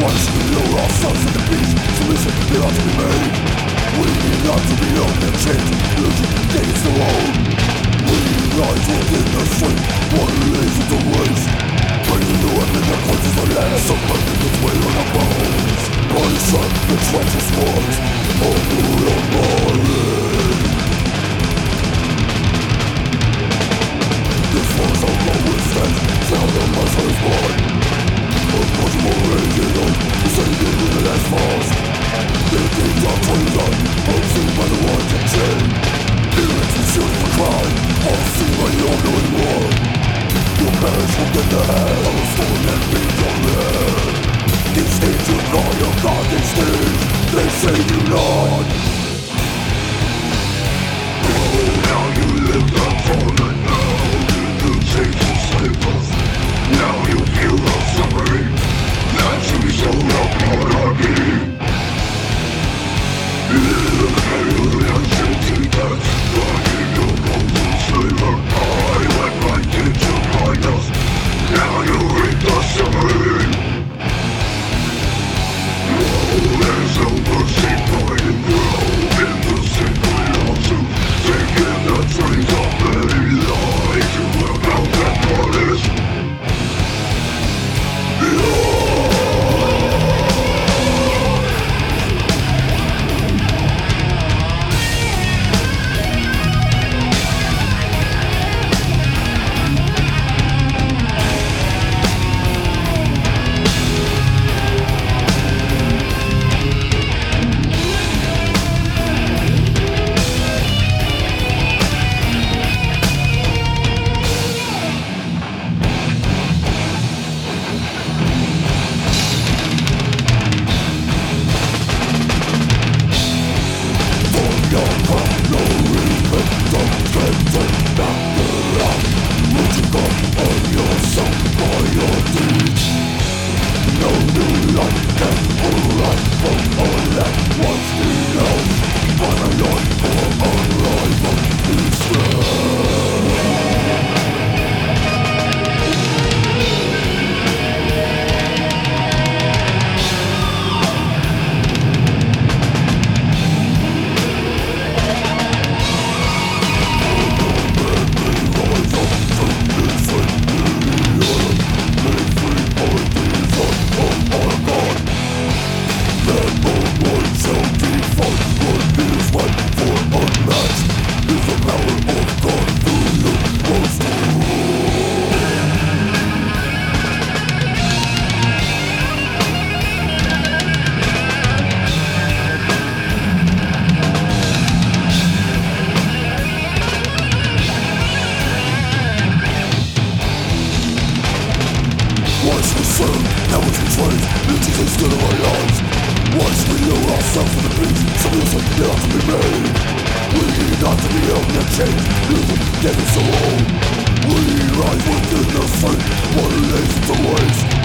Once we lure ourselves to the beach, so listen, there ought to be made. We need not to be open and change, losing gains the road. We rise within the street, one lays into waste. Bringing the weapon that punches the land, submerging its weight on our bones. Body shot, the trenches marked, all the real body. This was our lowest stand, now the muscle is born. Unfortunate radio, descending in the last falls. The gates are turned on, unseen by the ones in chain. Lyrics and shoot for crime, all seen by the ongoing war. Your parents will get the hell of a storm and be your land. These things you call your God, these things, they save you not. Oh, now you live the fallen, now you take your slavers. Now you feel the suffering, that's who so up monarchy. The alien city that's running your golden slaver. I went right into blindness, now you reap the suffering. Oh, there's no mercy for you, in the sacred lawsuit, taking the trains of many lives you have out that bodies. Once we served, now we're betrayed. The Jesus stood in our lives. Once we lure ourselves to the beach, so listen, there ought to be made. We need not to be held in a chains, losing getting so old. We rise within the street, one lays to waste.